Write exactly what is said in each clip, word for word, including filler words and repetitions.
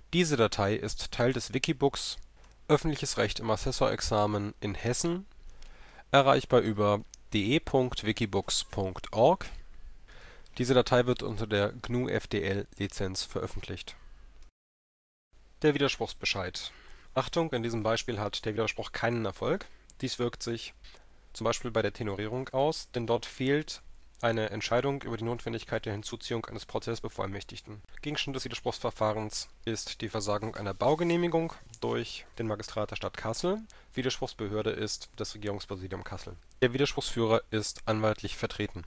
Diese Datei ist Teil des Wikibooks Öffentliches Recht im Assessorexamen in Hessen, erreichbar über de punkt wikibooks punkt org. Diese Datei wird unter der G N U-F D L-Lizenz veröffentlicht. Der Widerspruchsbescheid. Achtung, in diesem Beispiel hat der Widerspruch keinen Erfolg. Dies wirkt sich zum Beispiel bei der Tenorierung aus, denn dort fehlt eine Entscheidung über die Notwendigkeit der Hinzuziehung eines Prozessbevollmächtigten. Gegenstand des Widerspruchsverfahrens ist die Versagung einer Baugenehmigung durch den Magistrat der Stadt Kassel. Widerspruchsbehörde ist das Regierungspräsidium Kassel. Der Widerspruchsführer ist anwaltlich vertreten.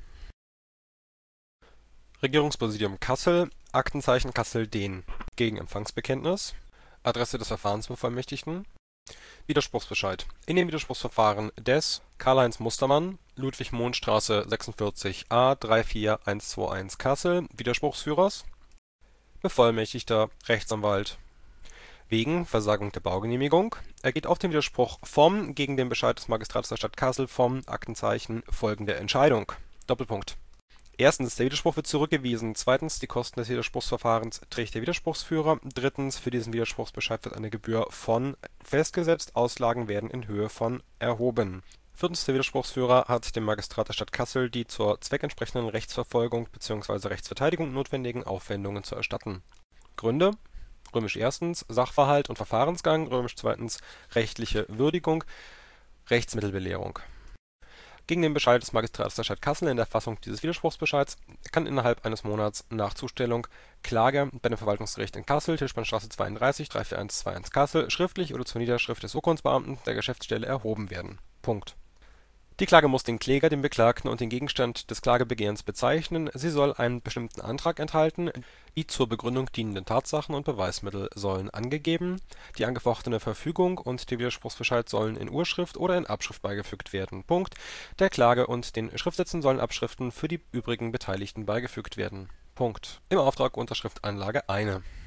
Regierungspräsidium Kassel, Aktenzeichen Kassel den Gegenempfangsbekenntnis, Adresse des Verfahrensbevollmächtigten, Widerspruchsbescheid. In dem Widerspruchsverfahren des Karl-Heinz Mustermann, Ludwig-Mohn-Straße sechsundvierzig a drei vier eins zwei eins Kassel, Widerspruchsführers, Bevollmächtigter Rechtsanwalt. Wegen Versagung der Baugenehmigung ergeht auf den Widerspruch vom gegen den Bescheid des Magistrats der Stadt Kassel vom Aktenzeichen folgende Entscheidung. Doppelpunkt. Erstens, der Widerspruch wird zurückgewiesen. Zweitens, die Kosten des Widerspruchsverfahrens trägt der Widerspruchsführer. Drittens, für diesen Widerspruchsbescheid wird eine Gebühr von festgesetzt. Auslagen werden in Höhe von erhoben. Viertens, der Widerspruchsführer hat dem Magistrat der Stadt Kassel die zur zweckentsprechenden Rechtsverfolgung bzw. Rechtsverteidigung notwendigen Aufwendungen zu erstatten. Gründe: Römisch erstens Sachverhalt und Verfahrensgang, Römisch zweitens rechtliche Würdigung, Rechtsmittelbelehrung. Gegen den Bescheid des Magistrats der Stadt Kassel in der Fassung dieses Widerspruchsbescheids kann innerhalb eines Monats nach Zustellung Klage bei dem Verwaltungsgericht in Kassel, Tischbeinstraße zweiunddreißig, drei vier eins zwei eins Kassel, schriftlich oder zur Niederschrift des Urkundsbeamten der Geschäftsstelle erhoben werden. Punkt. Die Klage muss den Kläger, den Beklagten und den Gegenstand des Klagebegehrens bezeichnen. Sie soll einen bestimmten Antrag enthalten. Die zur Begründung dienenden Tatsachen und Beweismittel sollen angegeben. Die angefochtene Verfügung und der Widerspruchsbescheid sollen in Urschrift oder in Abschrift beigefügt werden. Punkt. Der Klage und den Schriftsätzen sollen Abschriften für die übrigen Beteiligten beigefügt werden. Punkt. Im Auftrag Unterschrift Anlage eine.